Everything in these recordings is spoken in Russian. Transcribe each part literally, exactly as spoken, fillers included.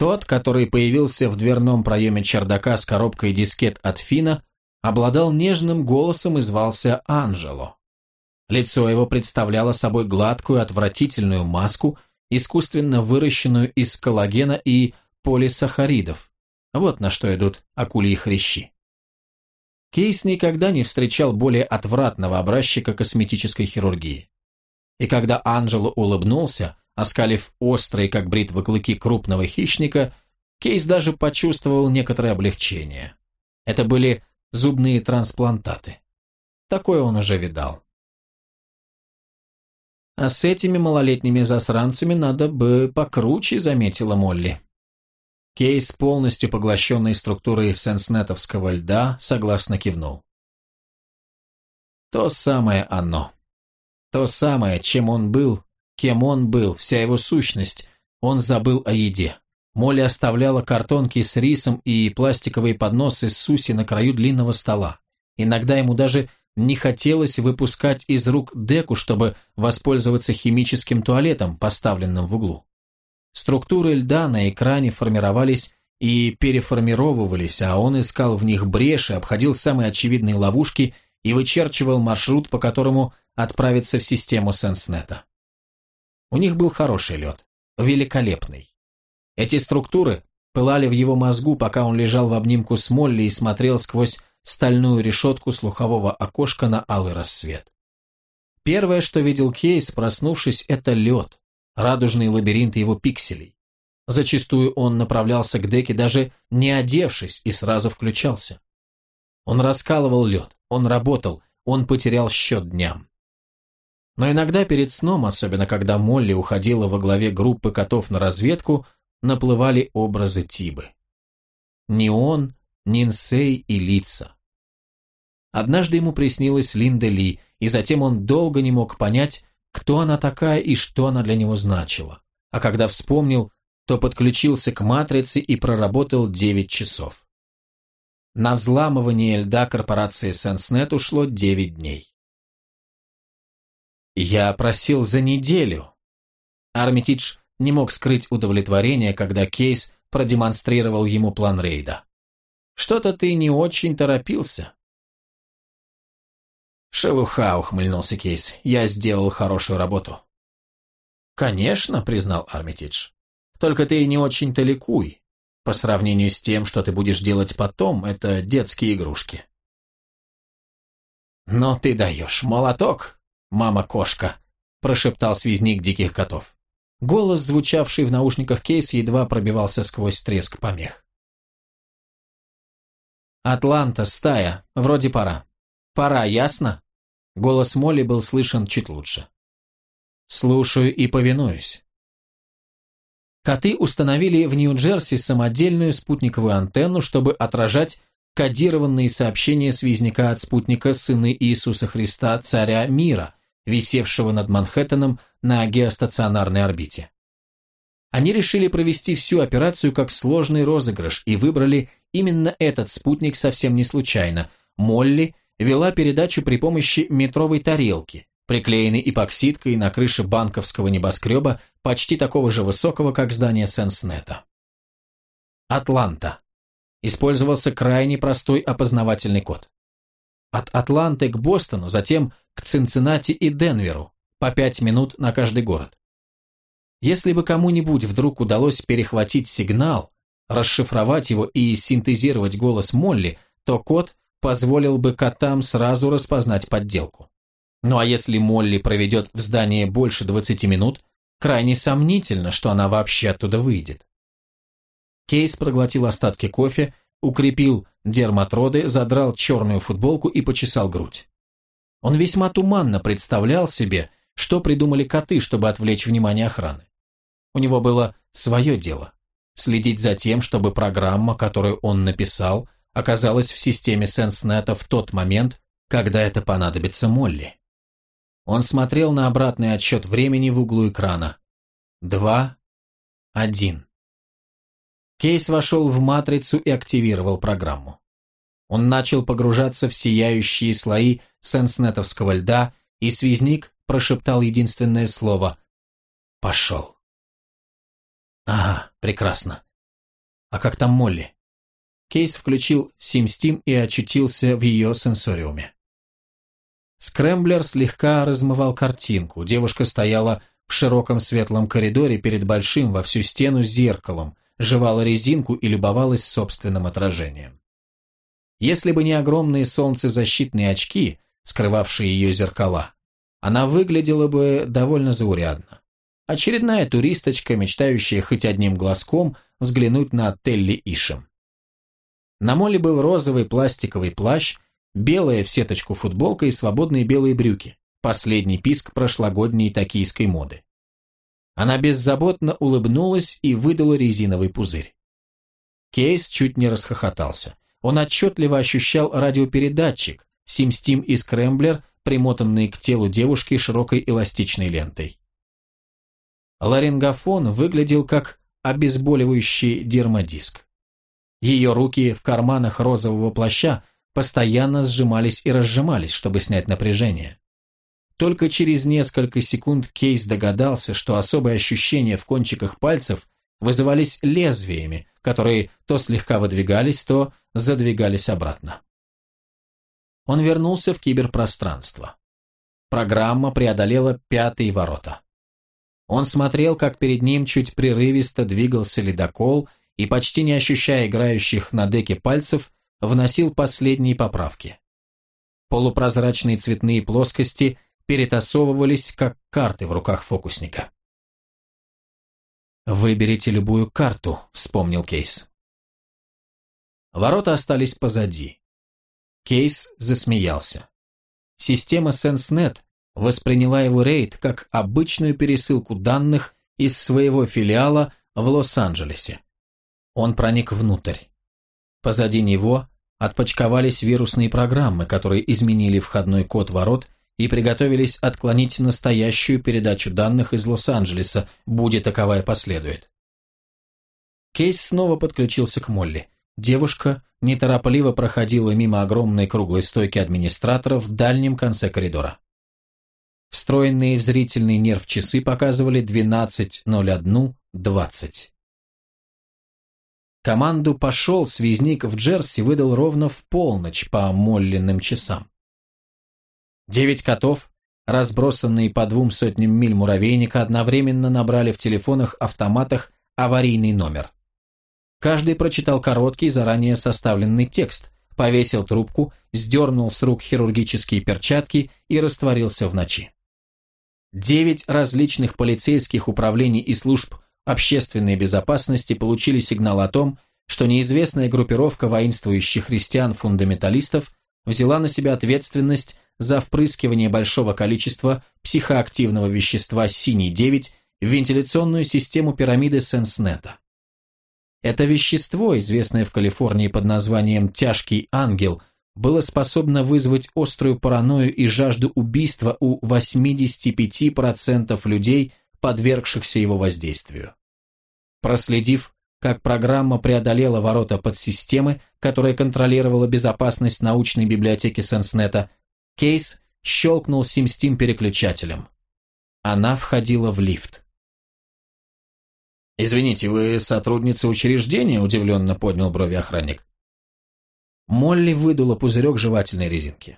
Тот, который появился в дверном проеме чердака с коробкой дискет от Фина, обладал нежным голосом и звался Анджело. Лицо его представляло собой гладкую отвратительную маску, искусственно выращенную из коллагена и полисахаридов. Вот на что идут акульи хрящи. Кейс никогда не встречал более отвратного образчика косметической хирургии. И когда Анджело улыбнулся, оскалив острые, как бритвы, клыки крупного хищника, Кейс даже почувствовал некоторое облегчение. Это были зубные трансплантаты. Такое он уже видал. «А с этими малолетними засранцами надо бы покруче», — заметила Молли. Кейс, полностью поглощенный структурой сенснетовского льда, согласно кивнул. То самое оно. То самое, чем он был, кем он был, вся его сущность. Он забыл о еде. Молли оставляла картонки с рисом и пластиковые подносы с суси на краю длинного стола. Иногда ему даже не хотелось выпускать из рук деку, чтобы воспользоваться химическим туалетом, поставленным в углу. Структуры льда на экране формировались и переформировывались, а он искал в них бреши, обходил самые очевидные ловушки и вычерчивал маршрут, по которому отправиться в систему Сенснета. У них был хороший лед, великолепный. Эти структуры пылали в его мозгу, пока он лежал в обнимку с Молли и смотрел сквозь стальную решетку слухового окошка на алый рассвет. Первое, что видел Кейс, проснувшись, это лед, радужный лабиринт его пикселей. Зачастую он направлялся к деке, даже не одевшись, и сразу включался. Он раскалывал лед, он работал, он потерял счет дням. Но иногда перед сном, особенно когда Молли уходила во главе группы котов на разведку, наплывали образы Тибы. Ни он, Нинсей и лица. Однажды ему приснилась Линда Ли, и затем он долго не мог понять, кто она такая и что она для него значила. А когда вспомнил, то подключился к матрице и проработал девять часов. На взламывание льда корпорации Сенснет ушло девять дней. «Я просил за неделю». Армитидж не мог скрыть удовлетворение, когда Кейс продемонстрировал ему план рейда. «Что-то ты не очень торопился». «Шелуха», — ухмыльнулся Кейс, — «я сделал хорошую работу». «Конечно», — признал Армитидж. «Только ты не очень-то ликуй. По сравнению с тем, что ты будешь делать потом, это детские игрушки». «Но ты даешь молоток, мама-кошка», — прошептал связник диких котов. Голос, звучавший в наушниках Кейса, едва пробивался сквозь треск помех. «Атланта, стая, вроде пора. Пора, ясно?» Голос Молли был слышен чуть лучше. «Слушаю и повинуюсь». Коты установили в Нью-Джерси самодельную спутниковую антенну, чтобы отражать кодированные сообщения связняка от спутника Сына Иисуса Христа, Царя Мира, висевшего над Манхэттеном на геостационарной орбите. Они решили провести всю операцию как сложный розыгрыш и выбрали именно этот спутник совсем не случайно. Молли вела передачу при помощи метровой тарелки, приклеенной эпоксидкой на крыше банковского небоскреба, почти такого же высокого, как здание Сенснета. Атланта. Использовался крайне простой опознавательный код. От Атланты к Бостону, затем к Цинциннати и Денверу, по пять минут на каждый город. Если бы кому-нибудь вдруг удалось перехватить сигнал, расшифровать его и синтезировать голос Молли, то код позволил бы котам сразу распознать подделку. Ну а если Молли проведет в здании больше двадцати минут, крайне сомнительно, что она вообще оттуда выйдет. Кейс проглотил остатки кофе, укрепил дерматроды, задрал черную футболку и почесал грудь. Он весьма туманно представлял себе, что придумали коты, чтобы отвлечь внимание охраны. У него было свое дело – следить за тем, чтобы программа, которую он написал, оказалась в системе Сенснета в тот момент, когда это понадобится Молли. Он смотрел на обратный отсчет времени в углу экрана. Два, один. Кейс вошел в матрицу и активировал программу. Он начал погружаться в сияющие слои сенснетовского льда, и связник прошептал единственное слово «Пошел». Ага, прекрасно. А как там Молли? Кейс включил SimSteam и очутился в ее сенсориуме. Скрэмблер слегка размывал картинку. Девушка стояла в широком светлом коридоре перед большим во всю стену зеркалом, жевала резинку и любовалась собственным отражением. Если бы не огромные солнцезащитные очки, скрывавшие ее зеркала, она выглядела бы довольно заурядно. Очередная туристочка, мечтающая хоть одним глазком взглянуть на Телли Ишем. На Молли был розовый пластиковый плащ, белая в сеточку футболка и свободные белые брюки, последний писк прошлогодней токийской моды. Она беззаботно улыбнулась и выдала резиновый пузырь. Кейс чуть не расхохотался. Он отчетливо ощущал радиопередатчик, SimSteam и скрэмблер, примотанные к телу девушки широкой эластичной лентой. Ларингофон выглядел как обезболивающий дермодиск. Ее руки в карманах розового плаща постоянно сжимались и разжимались, чтобы снять напряжение. Только через несколько секунд Кейс догадался, что особые ощущения в кончиках пальцев вызывались лезвиями, которые то слегка выдвигались, то задвигались обратно. Он вернулся в киберпространство. Программа преодолела пятые ворота. Он смотрел, как перед ним чуть прерывисто двигался ледокол и, почти не ощущая играющих на деке пальцев, вносил последние поправки. Полупрозрачные цветные плоскости перетасовывались, как карты в руках фокусника. «Выберите любую карту», — вспомнил Кейс. Ворота остались позади. Кейс засмеялся. Система SenseNet восприняла его рейд как обычную пересылку данных из своего филиала в Лос-Анджелесе. Он проник внутрь. Позади него отпочковались вирусные программы, которые изменили входной код ворот и приготовились отклонить настоящую передачу данных из Лос-Анджелеса, будь таковая последует. Кейс снова подключился к Молли. Девушка неторопливо проходила мимо огромной круглой стойки администратора в дальнем конце коридора. Встроенные в зрительный нерв часы показывали двенадцать ноль один двадцать. Команду «Пошел» связник в Джерси выдал ровно в полночь по Моллиным часам. Девять котов, разбросанные по двум сотням миль муравейника, одновременно набрали в телефонах-автоматах аварийный номер. Каждый прочитал короткий, заранее составленный текст, повесил трубку, сдернул с рук хирургические перчатки и растворился в ночи. Девять различных полицейских управлений и служб общественной безопасности получили сигнал о том, что неизвестная группировка воинствующих христиан-фундаменталистов взяла на себя ответственность за впрыскивание большого количества психоактивного вещества Синий девять в вентиляционную систему пирамиды SenseNet. Это вещество, известное в Калифорнии под названием «тяжкий ангел», было способно вызвать острую паранойю и жажду убийства у восьмидесяти пяти процентов людей, подвергшихся его воздействию. Проследив, как программа преодолела ворота подсистемы, которая контролировала безопасность научной библиотеки SenseNet, Кейс щелкнул SimSteam переключателем. Она входила в лифт. «Извините, вы сотрудница учреждения?» – удивленно поднял брови охранник. Молли выдула пузырек жевательной резинки.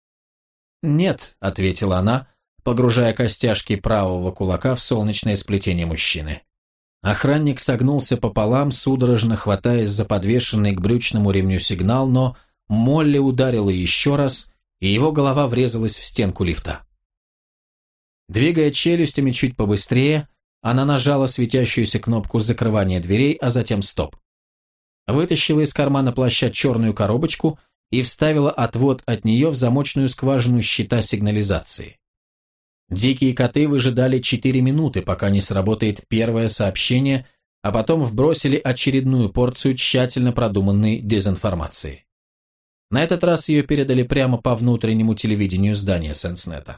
«Нет», – ответила она, погружая костяшки правого кулака в солнечное сплетение мужчины. Охранник согнулся пополам, судорожно хватаясь за подвешенный к брючному ремню сигнал, но Молли ударила еще раз, и его голова врезалась в стенку лифта. Двигая челюстями чуть побыстрее, она нажала светящуюся кнопку закрывания дверей, а затем стоп. Вытащила из кармана плаща черную коробочку и вставила отвод от нее в замочную скважину щита сигнализации. Дикие коты выжидали четыре минуты, пока не сработает первое сообщение, а потом вбросили очередную порцию тщательно продуманной дезинформации. На этот раз ее передали прямо по внутреннему телевидению здания SenseNet.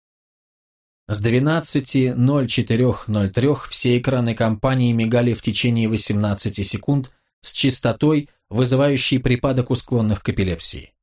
С двенадцати ноль четыре ноль три все экраны компании мигали в течение восемнадцати секунд с частотой, вызывающей припадок у склонных к эпилепсии.